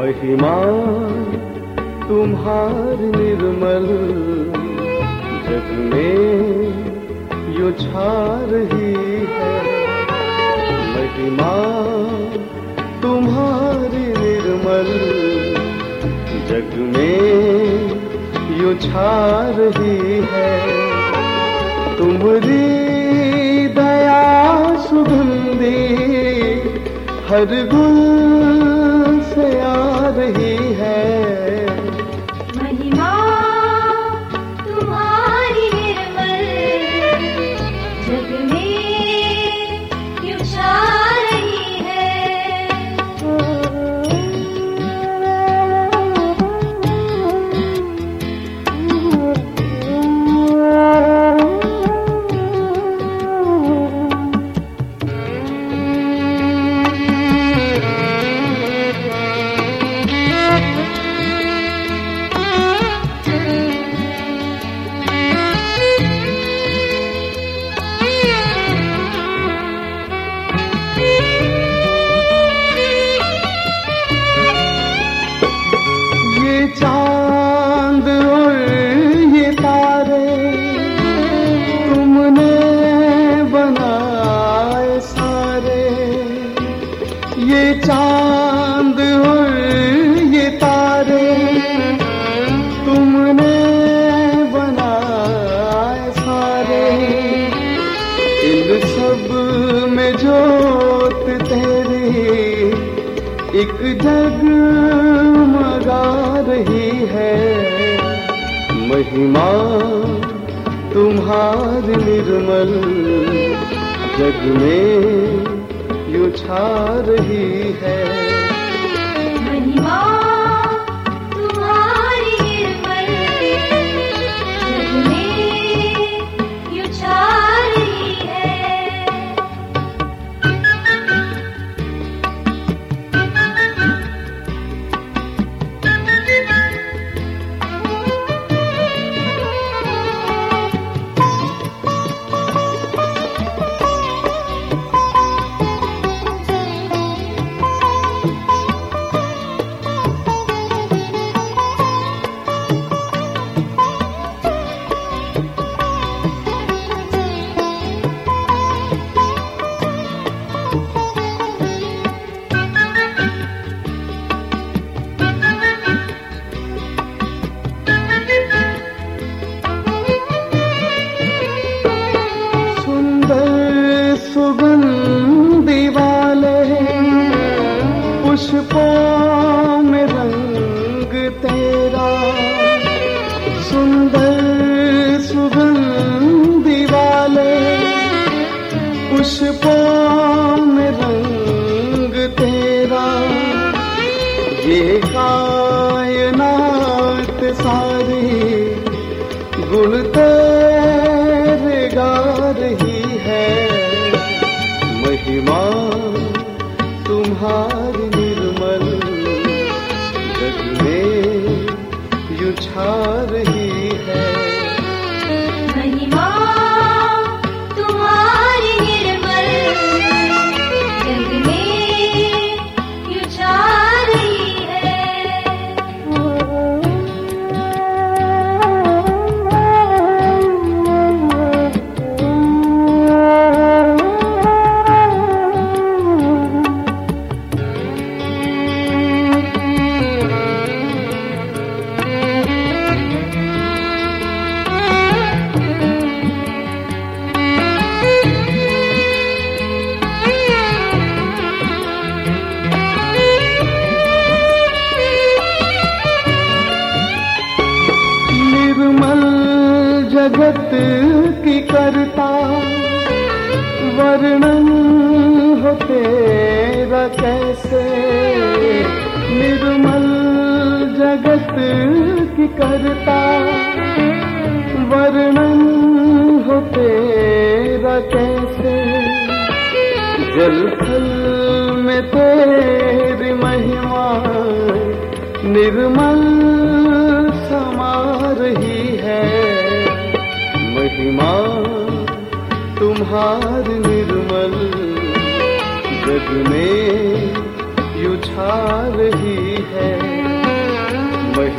महिमा तुम्हारी निर्मल जग में यूं छा रही है। महिमा तुम्हारी निर्मल जग में यूं छा रही है। तुम्हारी दया सुगंधी हर गुल से आ रही है। महिमा तुम्हारी निर्मल जग में यूं छा रही है। चांद और ये तारे तुमने बनाए सारे। ये चांद और ये तारे तुमने बनाए सारे। इन सब में जोत तेरी एक जगमगा रही है। महिमा तुम्हारी निर्मल जग में यूं छा रही है। महिमा तुम्हारी निर्मल जग में यूं छा रही है। सुगंधी वाले पुष्पों में रंग तेरा। सुंदर सुगंधी वाले पुष्पों में रंग तेरा। ये कायनात सारी गुण तेरे गा रही है। महिमा तुम्हारी निर्मल जग में यूं छा रही है। महिमा तुम्हारी निर्मल जग में यूं छा रही है। निर्मल जगत की करता वर्णन हो तेरा कैसे। निर्मल जगत की करता वर्णन हो तेरा कैसे। जल थल में तेरी महिमा निर्मल समा रही है। महिमा तुम्हारी निर्मल जग में यूं छा रही है।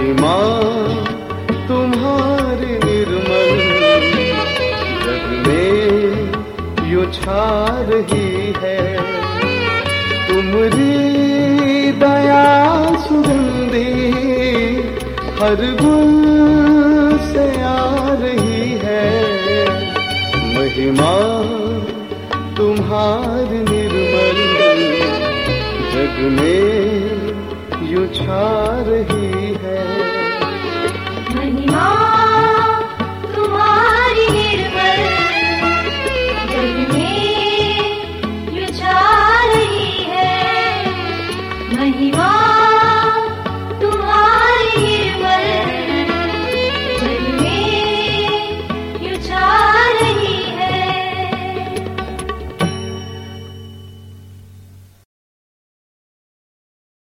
महिमा तुम्हारी निर्मल जग में यूं छा रही है। तुम्हारी दया सुगंधी हर गुल से आ रही है। महिमा तुम्हारी निर्मल जग में यूं छा रही है। महिमा